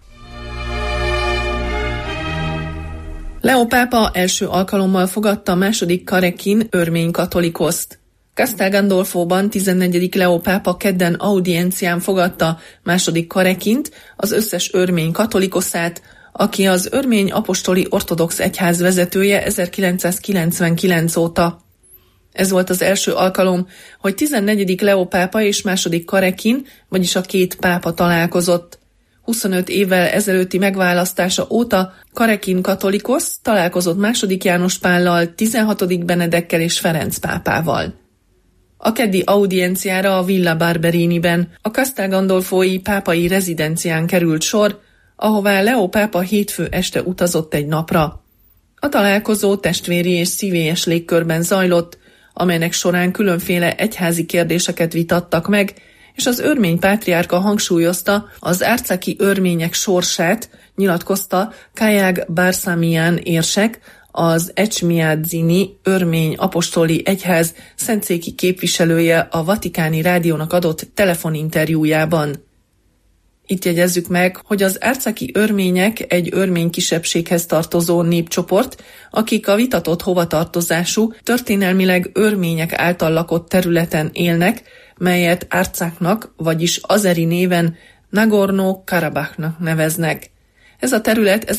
Leo pápa első alkalommal fogadta második Karekin örmény katolikoszt. Castel Gandolfóban 14. Leo pápa kedden audiencián fogadta második Karekint, az összes örmény katolikoszát, aki az örmény apostoli ortodox egyház vezetője 1999 óta. Ez volt az első alkalom, hogy 14. Leo pápa és második Karekin, vagyis a két pápa találkozott. 25 évvel ezelőtti megválasztása óta Karekin katolikosz találkozott második János Pállal, 16. Benedekkel és Ferenc pápával. A keddi audienciára a Villa Barberiniben, a Castel Gandolfói pápai rezidencián került sor, ahová Leo pápa hétfő este utazott egy napra. A találkozó testvéri és szívélyes légkörben zajlott, amelynek során különféle egyházi kérdéseket vitattak meg, és az örmény pátriárka hangsúlyozta az árcaki örmények sorsát, nyilatkozta Kajag Barsamian érsek, az Echmiadzini örmény apostoli egyház szentszéki képviselője a Vatikáni Rádiónak adott telefoninterjújában. Itt jegyezzük meg, hogy az árcaki örmények egy örmény kisebbséghez tartozó népcsoport, akik a vitatott hovatartozású, történelmileg örmények által lakott területen élnek, melyet árcáknak, vagyis azeri néven Nagorno-Karabachnak neveznek. Ez a terület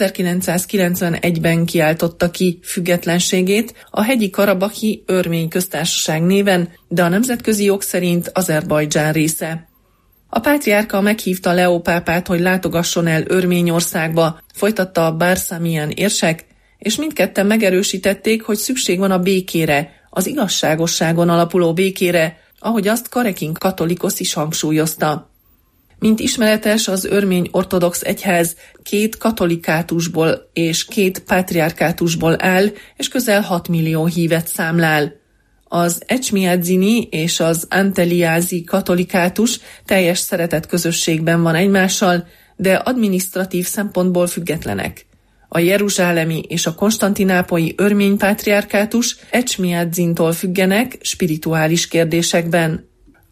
1991-ben kiáltotta ki függetlenségét a hegyi karabahi örmény köztársaság néven, de a nemzetközi jog szerint Azerbajdzsán része. A pátriárka meghívta Leo pápát, hogy látogasson el Örményországba, folytatta a Barsamian érsek, és mindketten megerősítették, hogy szükség van a békére, az igazságosságon alapuló békére, ahogy azt Karekin katolikosz is hangsúlyozta. Mint ismeretes, az örmény ortodox egyház 2 katolikátusból és 2 pátriárkátusból áll, és közel 6 millió hívet számlál. Az Echmiadzini és az Anteliázi katolikátus teljes szeretett közösségben van egymással, de adminisztratív szempontból függetlenek. A jeruzsálemi és a konstantinápolyi örmény pátriárkátus Echmiadzintól függenek spirituális kérdésekben.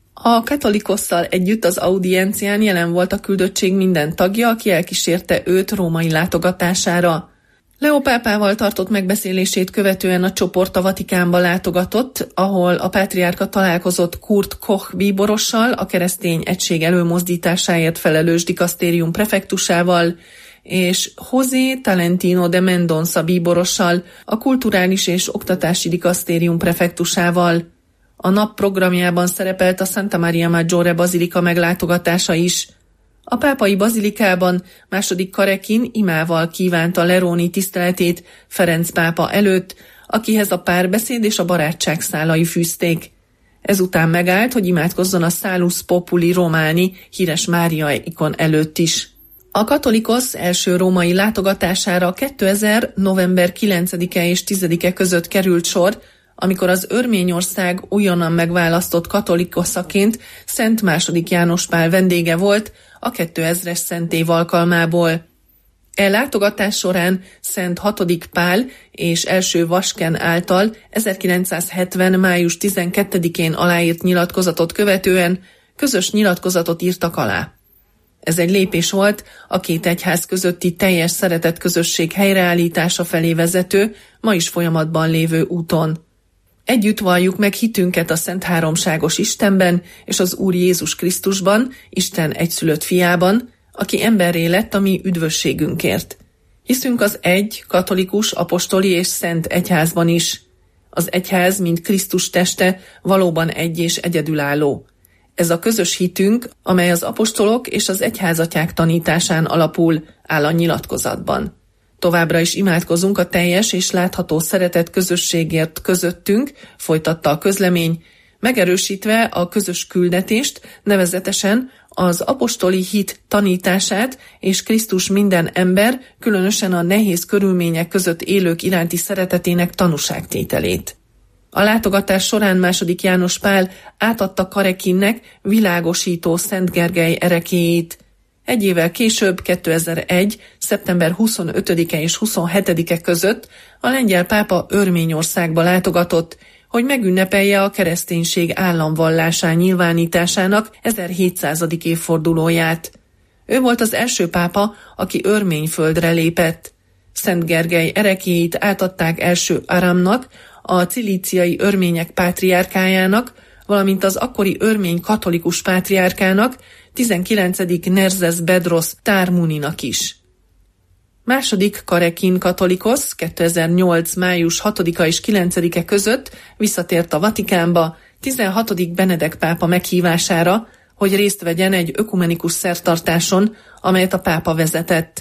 A katolikosszal együtt az audiencián jelen volt a küldöttség minden tagja, aki elkísérte őt római látogatására. Leo pápával tartott megbeszélését követően a csoport a Vatikánba látogatott, ahol a pátriárka találkozott Kurt Koch bíborossal, a keresztény egység előmozdításáért felelős dikasztérium prefektusával, és José Talentino de Mendonça bíborossal, a kulturális és oktatási dikasztérium prefektusával. A nap programjában szerepelt a Santa Maria Maggiore bazilika meglátogatása is. A pápai bazilikában második Karekin imával kívánta leróni tiszteletét Ferenc pápa előtt, akihez a párbeszéd és a barátság szálai fűzték. Ezután megállt, hogy imádkozzon a Salus Populi Romani híres Mária ikon előtt is. A katolikosz első római látogatására 2000. november 9-e és 10-e között került sor, amikor az Örményország újonnan megválasztott katolikoszaként Szent II. János Pál vendége volt a 2000-es szentév alkalmából. E látogatás során Szent VI. Pál és első Vasken által 1970. május 12-én aláírt nyilatkozatot követően közös nyilatkozatot írtak alá. Ez egy lépés volt a két egyház közötti teljes szeretett közösség helyreállítása felé vezető, ma is folyamatban lévő úton. Együtt valljuk meg hitünket a Szent Háromságos Istenben és az Úr Jézus Krisztusban, Isten egyszülött fiában, aki emberré lett a mi üdvösségünkért. Hiszünk az egy, katolikus, apostoli és szent egyházban is. Az egyház, mint Krisztus teste, valóban egy és egyedülálló. Ez a közös hitünk, amely az apostolok és az egyházatják tanításán alapul, áll a nyilatkozatban. Továbbra is imádkozunk a teljes és látható szeretet közösségért közöttünk, folytatta a közlemény, megerősítve a közös küldetést, nevezetesen az apostoli hit tanítását és Krisztus minden ember, különösen a nehéz körülmények között élők iránti szeretetének tanúságtételét. A látogatás során II. János Pál átadta Karekinnek világosító Szent Gergely erekéjét. Egy évvel később, 2001. szeptember 25-e és 27-e között a lengyel pápa Örményországba látogatott, hogy megünnepelje a kereszténység államvallásá nyilvánításának 1700. évfordulóját. Ő volt az első pápa, aki Örményföldre lépett. Szent Gergely erekéjét átadták első Aramnak, a cilíciai örmények pátriárkájának, valamint az akkori örmény katolikus pátriárkának, 19. Nerzes Bedros Tármuninak is. Második Karekin katolikosz 2008. május 6-a és 9-e között visszatért a Vatikánba 16. Benedek pápa meghívására, hogy részt vegyen egy ökumenikus szertartáson, amelyet a pápa vezetett.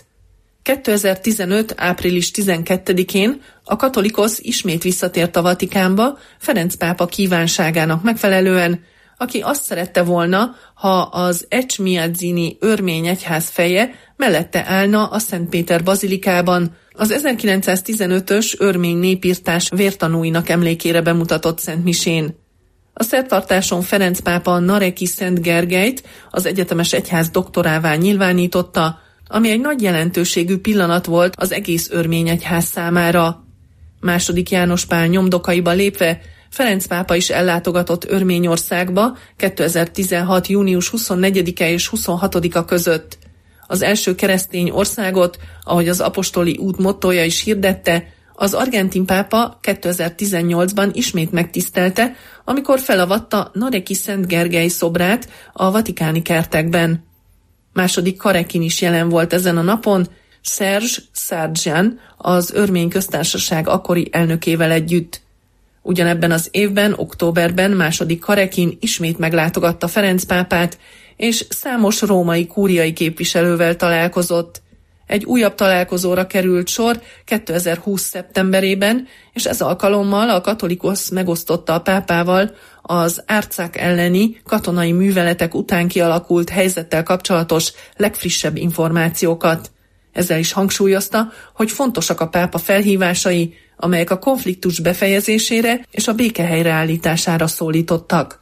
2015. április 12-én a katolikosz ismét visszatért a Vatikánba Ferenc pápa kívánságának megfelelően, aki azt szerette volna, ha az Ecsmiadzini örmény egyház feje mellette állna a Szent Péter bazilikában, az 1915-ös örmény népírtás vértanúinak emlékére bemutatott szentmisén. A szertartáson Ferenc pápa Nareki Szent Gergelyt, az egyetemes egyház doktorává nyilvánította, ami egy nagy jelentőségű pillanat volt az egész örmény egyház számára. II. János Pál nyomdokaiba lépve Ferenc pápa is ellátogatott Örményországba 2016. június 24-e és 26-a között. Az első keresztény országot, ahogy az apostoli út mottója is hirdette, az argentin pápa 2018-ban ismét megtisztelte, amikor felavatta Nareki Szent Gergely szobrát a vatikáni kertekben. II. Karekin is jelen volt ezen a napon, Serge Sargyan, az Örmény Köztársaság akkori elnökével együtt. Ugyanebben az évben, októberben II. Karekin ismét meglátogatta Ferenc pápát, és számos római kúriai képviselővel találkozott. Egy újabb találkozóra került sor 2020. szeptemberében, és ez alkalommal a katolikosz megosztotta a pápával az árcák elleni katonai műveletek után kialakult helyzettel kapcsolatos legfrissebb információkat. Ezzel is hangsúlyozta, hogy fontosak a pápa felhívásai, amelyek a konfliktus befejezésére és a béke helyreállítására szólítottak.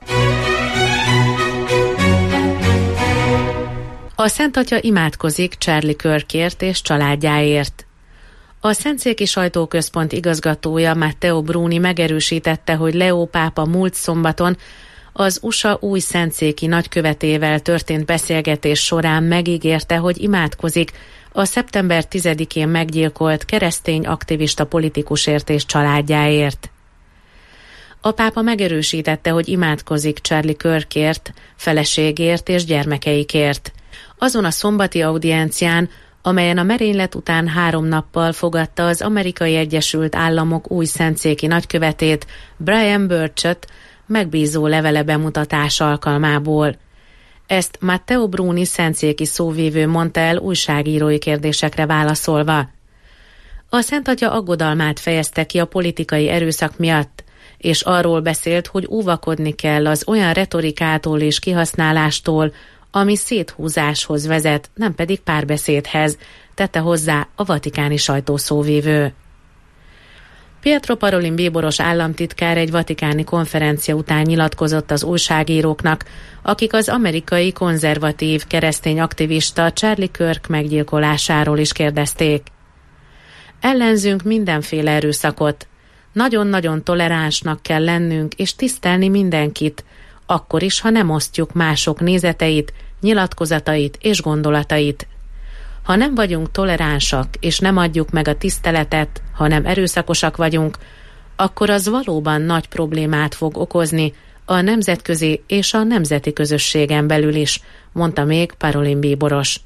A Szent Atya imádkozik Charlie Kirkért és családjáért. A Szentszéki Sajtóközpont igazgatója Matteo Bruni megerősítette, hogy Leo pápa múlt szombaton az USA új szentszéki nagykövetével történt beszélgetés során megígérte, hogy imádkozik a szeptember 10-én meggyilkolt keresztény aktivista politikusért és családjáért. A pápa megerősítette, hogy imádkozik Charlie Kirkért, feleségért és gyermekeikért. Azon a szombati audiencián, amelyen a merénylet után 3 nappal fogadta az Amerikai Egyesült Államok új szentszéki nagykövetét, Brian Burchot, megbízó levele bemutatás alkalmából. Ezt Matteo Bruni szentszéki szóvívő mondta el újságírói kérdésekre válaszolva. A Szent Atya aggodalmát fejezte ki a politikai erőszak miatt, és arról beszélt, hogy óvakodni kell az olyan retorikától és kihasználástól, ami széthúzáshoz vezet, nem pedig párbeszédhez, tette hozzá a vatikáni sajtószóvívő. Pietro Parolin bíboros államtitkár egy vatikáni konferencia után nyilatkozott az újságíróknak, akik az amerikai konzervatív keresztény aktivista Charlie Kirk meggyilkolásáról is kérdezték. Ellenzünk mindenféle erőszakot. Nagyon-nagyon toleránsnak kell lennünk és tisztelni mindenkit, akkor is, ha nem osztjuk mások nézeteit, nyilatkozatait és gondolatait. Ha nem vagyunk toleránsak és nem adjuk meg a tiszteletet, hanem erőszakosak vagyunk, akkor az valóban nagy problémát fog okozni a nemzetközi és a nemzeti közösségen belül is, mondta még Parolin bíboros.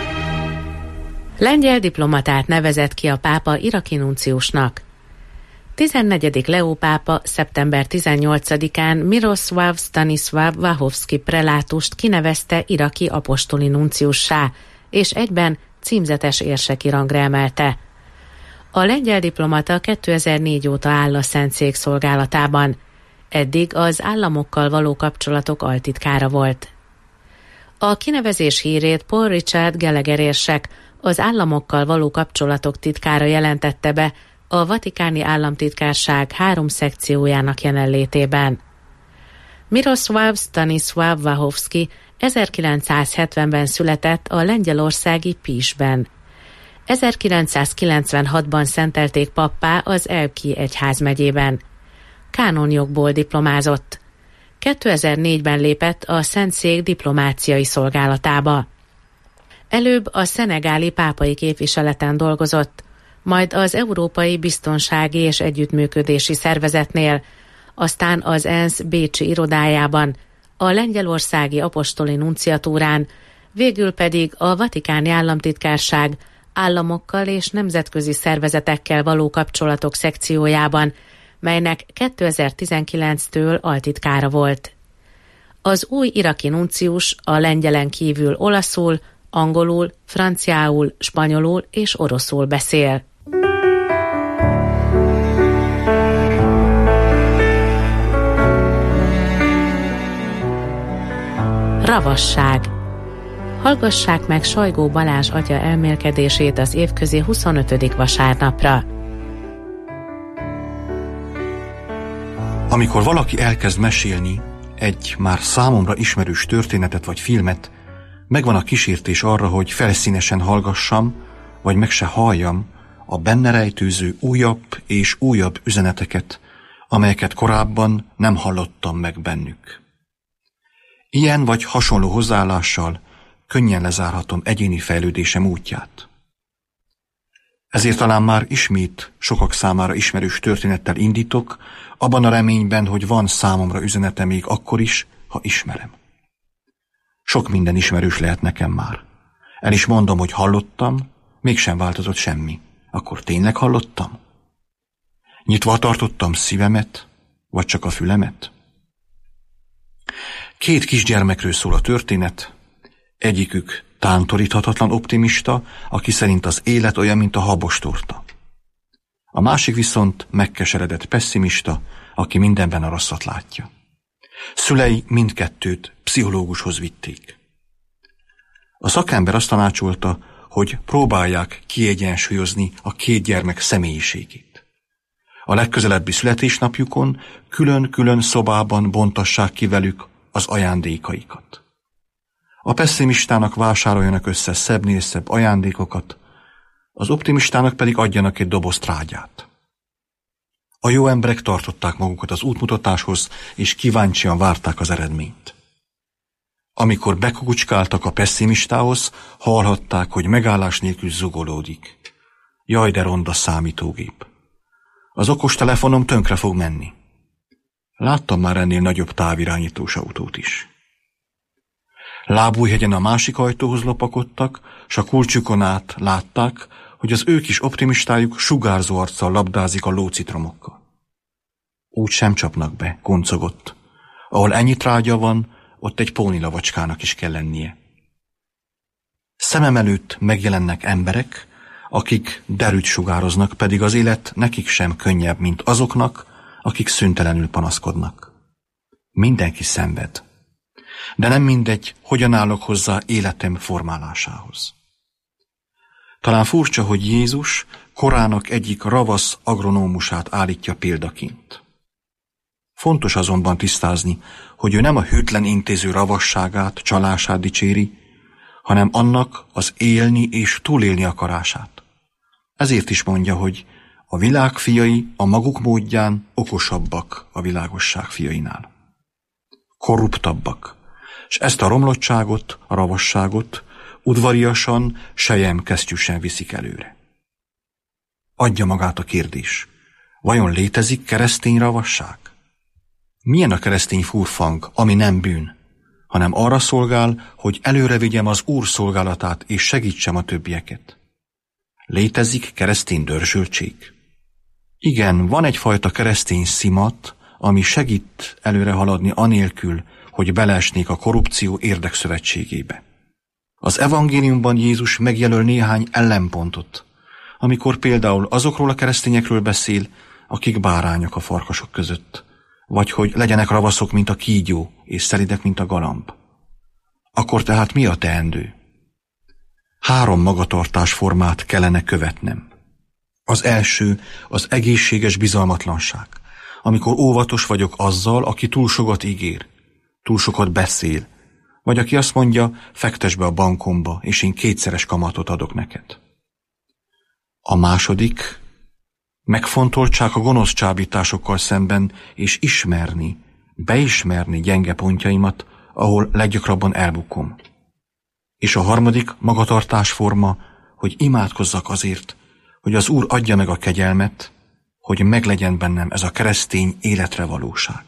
Lengyel diplomatát nevezett ki a pápa iraki nunciusnak. 14. Leó pápa szeptember 18-án Miroslav Stanislav Wachowski prelátust kinevezte iraki apostoli nunciussá, és egyben címzetes érseki rangra emelte. A lengyel diplomata 2004 óta áll a Szentszék szolgálatában. Eddig az államokkal való kapcsolatok altitkára volt. A kinevezés hírét Paul Richard Gallagher érsek, az államokkal való kapcsolatok titkára jelentette be a Vatikáni Államtitkárság 3 szekciójának jelenlétében. Miroslav Stanislav Wachowski 1970-ben született a lengyelországi Pisben. 1996-ban szentelték pappá az Elki egyházmegyében. Kánonjogból diplomázott. 2004-ben lépett a Szentszék diplomáciai szolgálatába. Előbb a szenegáli pápai képviseleten dolgozott, majd az Európai Biztonsági és Együttműködési Szervezetnél, aztán az ENSZ bécsi irodájában, a lengyelországi apostoli nunciatúrán, végül pedig a Vatikáni Államtitkárság államokkal és nemzetközi szervezetekkel való kapcsolatok szekciójában, melynek 2019-től altitkára volt. Az új iraki nuncius a lengyelen kívül olaszul, angolul, franciául, spanyolul és oroszul beszél. Ravasság. Hallgassák meg Sajgó Balázs atya elmélkedését az évközi 25. vasárnapra. Amikor valaki elkezd mesélni egy már számomra ismerős történetet vagy filmet, megvan a kísértés arra, hogy felszínesen hallgassam, vagy meg se halljam a benne rejtőző újabb és újabb üzeneteket, amelyeket korábban nem hallottam meg bennük. Ilyen vagy hasonló hozzáállással könnyen lezárhatom egyéni fejlődésem útját. Ezért talán már ismét sokak számára ismerős történettel indítok, abban a reményben, hogy van számomra üzenete még akkor is, ha ismerem. Sok minden ismerős lehet nekem már. El is mondom, hogy hallottam, mégsem változott semmi. Akkor tényleg hallottam? Nyitva tartottam szívemet, vagy csak a fülemet? 2 kisgyermekről szól a történet, egyikük tántoríthatatlan optimista, aki szerint az élet olyan, mint a habostorta. A másik viszont megkeseredett pesszimista, aki mindenben a rosszat látja. Szülei mindkettőt pszichológushoz vitték. A szakember azt tanácsolta, hogy próbálják kiegyensúlyozni a 2 gyermek személyiségét. A legközelebbi születésnapjukon külön-külön szobában bontassák ki velük az ajándékaikat. A pesszimistának vásároljanak össze szebbnél szebb ajándékokat, az optimistának pedig adjanak egy doboz trágyát. A jó emberek tartották magukat az útmutatáshoz, és kíváncsian várták az eredményt. Amikor bekukucskáltak a pesszimistához, hallhatták, hogy megállás nélkül zugolódik. Jaj, de ronda számítógép. Az okostelefonom tönkre fog menni. Láttam már ennél nagyobb távirányítós autót is. Lábújhegyen a másik ajtóhoz lopakodtak, s a kulcsukon át látták, hogy az ő kis optimistájuk sugárzó arccal labdázik a lócitromokkal. Úgy sem csapnak be, kuncogott. Ahol ennyi trágya van, ott egy pónilavacskának is kell lennie. Szemem előtt megjelennek emberek, akik derűt sugároznak, pedig az élet nekik sem könnyebb, mint azoknak, akik szüntelenül panaszkodnak. Mindenki szenved. De nem mindegy, hogyan állok hozzá életem formálásához. Talán furcsa, hogy Jézus korának egyik ravasz agronómusát állítja példaként. Fontos azonban tisztázni, hogy ő nem a hűtlen intéző ravasságát, csalását dicséri, hanem annak az élni és túlélni akarását. Ezért is mondja, hogy a világ fiai a maguk módján okosabbak a világosság fiainál. Korruptabbak, és ezt a romlottságot, a ravasságot udvariasan, selyemkesztyűsen viszik előre. Adja magát a kérdés, vajon létezik keresztény ravasság? Milyen a keresztény furfang, ami nem bűn, hanem arra szolgál, hogy előre vigyem az Úr szolgálatát és segítsem a többieket? Létezik keresztény dörzsöltség? Igen, van egyfajta keresztény szimat, ami segít előre haladni anélkül, hogy beleesnék a korrupció érdekszövetségébe. Az evangéliumban Jézus megjelöl néhány ellenpontot, amikor például azokról a keresztényekről beszél, akik bárányok a farkasok között, vagy hogy legyenek ravaszok, mint a kígyó, és szelidek, mint a galamb. Akkor tehát mi a teendő? 3 magatartásformát kellene követnem. Az első az egészséges bizalmatlanság, amikor óvatos vagyok azzal, aki túl sokat ígér, túl sokat beszél, vagy aki azt mondja, fektess be a bankomba, és én 2-szeres kamatot adok neked. A második, megfontoltság a gonosz csábításokkal szemben, és beismerni gyenge pontjaimat, ahol leggyakrabban elbukom. És a harmadik magatartásforma, hogy imádkozzak azért, hogy az Úr adja meg a kegyelmet, hogy meglegyen bennem ez a keresztény életre valóság.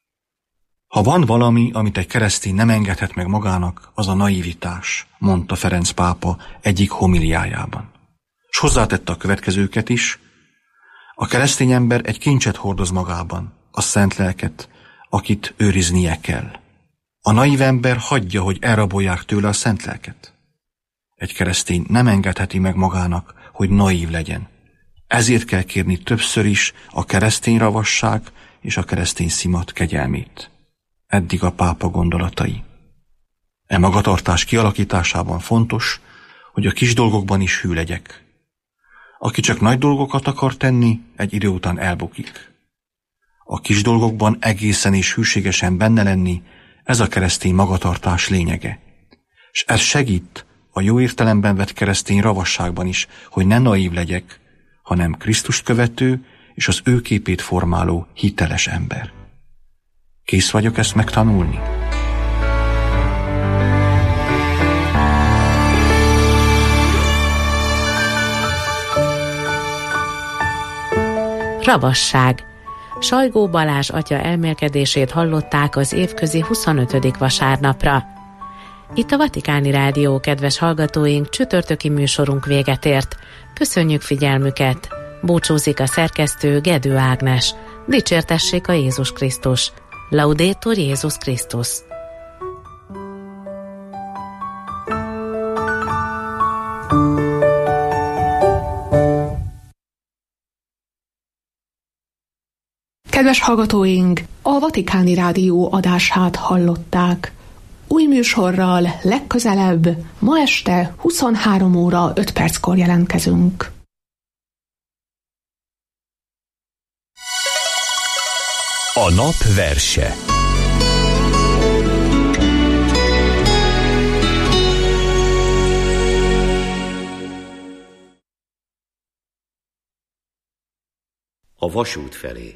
Ha van valami, amit egy keresztény nem engedhet meg magának, az a naivitás, mondta Ferenc pápa egyik homiliájában. És hozzátette a következőket is: a keresztény ember egy kincset hordoz magában, a szent lelket, akit őriznie kell. A naív ember hagyja, hogy elrabolják tőle a szent lelket. Egy keresztény nem engedheti meg magának, hogy naív legyen. Ezért kell kérni többször is a keresztény ravasság és a keresztény szimat kegyelmét. Eddig a pápa gondolatai. E magatartás kialakításában fontos, hogy a kis dolgokban is hű legyek. Aki csak nagy dolgokat akar tenni, egy idő után elbukik. A kis dolgokban egészen és hűségesen benne lenni, ez a keresztény magatartás lényege. És ez segít a jó értelemben vett keresztény ravasságban is, hogy ne naív legyek, hanem Krisztust követő és az ő képét formáló hiteles ember. Kész vagyok ezt megtanulni? Ravasság. Sajgó Balázs atya elmélkedését hallották az évközi 25. vasárnapra. Itt a Vatikáni Rádió, kedves hallgatóink, csütörtöki műsorunk véget ért. Köszönjük figyelmüket! Búcsúzik a szerkesztő, Gedő Ágnes. Dicsértessék a Jézus Krisztus! Laudetur Jézus Krisztus! Kedves hallgatóink, a Vatikáni Rádió adását hallották. Új műsorral legközelebb ma este 23 óra 5 perckor jelentkezünk. A nap verse. A vasút felé.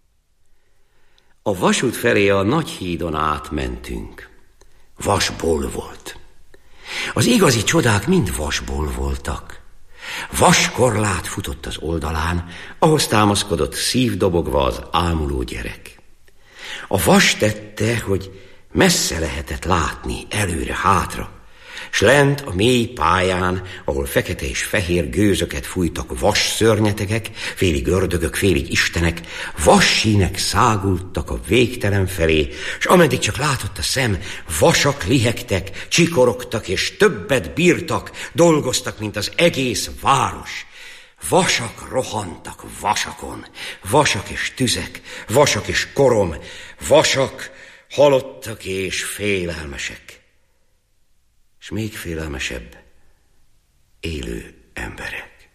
A vasút felé a nagy hídon átmentünk. Vasból volt. Az igazi csodák mind vasból voltak. Vaskorlát futott az oldalán, ahhoz támaszkodott szívdobogva az ámuló gyerek. A vas tette, hogy messze lehetett látni, előre-hátra, s lent a mély pályán, ahol fekete és fehér gőzöket fújtak vas szörnyetegek, félig ördögök, félig istenek, vassínek szágultak a végtelen felé, s ameddig csak látott a szem, vasak lihegtek, csikorogtak és többet bírtak, dolgoztak, mint az egész város. Vasak rohantak vasakon, vasak és tüzek, vasak és korom, vasak, halottak és félelmesek. És még félelmesebb, élő emberek.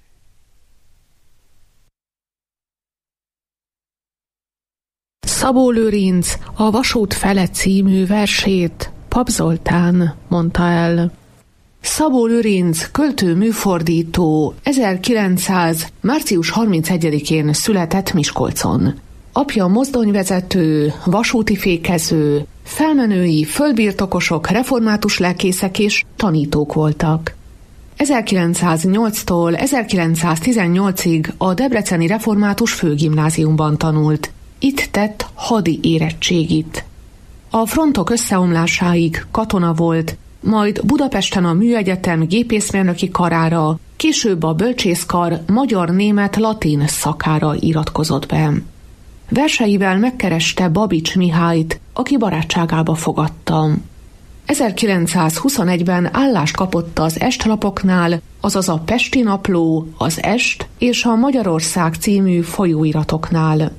Szabó Lőrinc a Vasút fele című versét Pap Zoltán mondta el. Szabó Lőrinc költő műfordító 1900. március 31-én született Miskolcon. Apja mozdonyvezető, vasúti fékező, felmenői, földbirtokosok, református lelkészek és tanítók voltak. 1908-tól 1918-ig a debreceni református főgimnáziumban tanult. Itt tett hadi érettségit. A frontok összeomlásáig katona volt, majd Budapesten a Műegyetem gépészmérnöki karára később a bölcsészkar magyar-német-latin szakára iratkozott be. Verseivel megkereste Babics Mihályt, aki barátságába fogadta. 1921-ben állást kapott az Estlapoknál, azaz a Pesti Napló, az Est és a Magyarország című folyóiratoknál.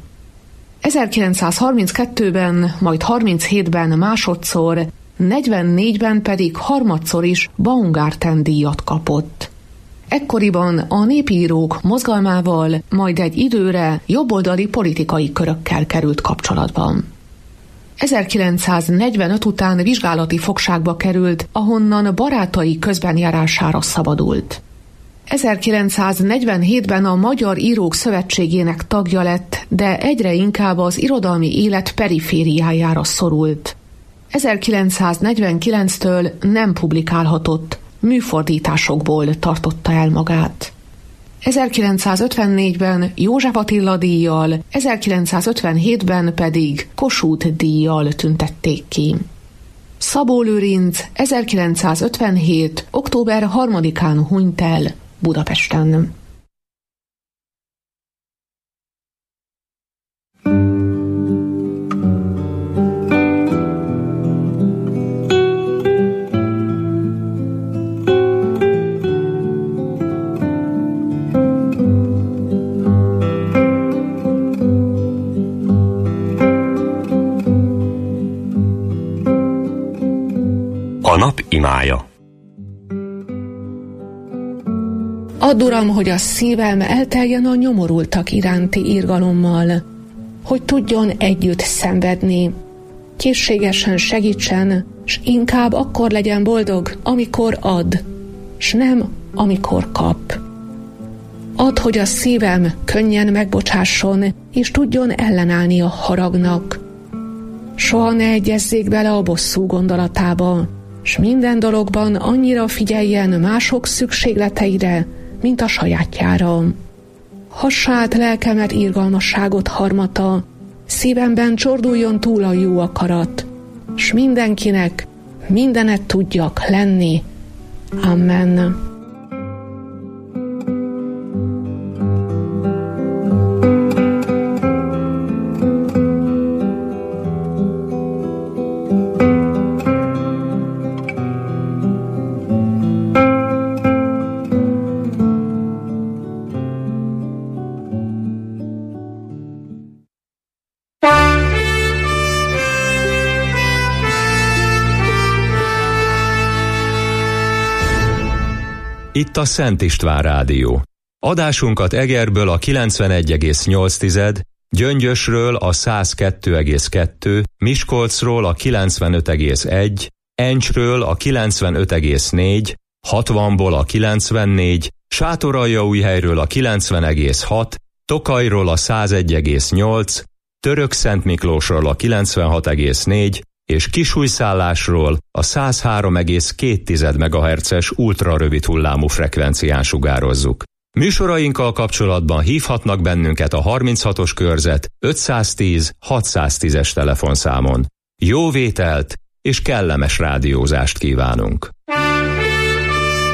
1932-ben, majd 37-ben másodszor, 44-ben pedig harmadszor is Baumgarten-díjat kapott. Ekkoriban a népírók mozgalmával, majd egy időre jobboldali politikai körökkel került kapcsolatban. 1945 után vizsgálati fogságba került, ahonnan barátai közbenjárására szabadult. 1947-ben a Magyar Írók Szövetségének tagja lett, de egyre inkább az irodalmi élet perifériájára szorult. 1949-től nem publikálhatott, műfordításokból tartotta el magát. 1954-ben József Attila díjjal, 1957-ben pedig Kossuth díjjal tüntették ki. Szabó Lőrinc 1957. október 3-án hunyt el Budapesten. A nap imája. Add, Uram, hogy a szívem elteljen a nyomorultak iránti irgalommal, hogy tudjon együtt szenvedni, készségesen segítsen, s inkább akkor legyen boldog, amikor ad, s nem amikor kap. Add, hogy a szívem könnyen megbocsásson, és tudjon ellenállni a haragnak. Soha ne egyezzék bele a bosszú gondolatába, s minden dologban annyira figyeljen mások szükségleteire, mint a sajátjára. Hassa át lelkemet irgalmasságot harmata, szívemben csorduljon túl a jó akarat, s mindenkinek mindenet tudjak lenni. Amen. Itt a Szent István Rádió. Adásunkat Egerből a 91,8, Gyöngyösről a 102,2, Miskolcról a 95,1, Encsről a 95,4, 60-ból a 94, Sátoraljaújhelyről a 90,6, Tokajról a 101,8, Törökszentmiklósról a 96,4 és Kisújszállásról a 103,2 MHz-es ultrarövid hullámú frekvencián sugározzuk. Műsorainkkal kapcsolatban hívhatnak bennünket a 36-os körzet 510 610-es telefonszámon. Jó vételt és kellemes rádiózást kívánunk!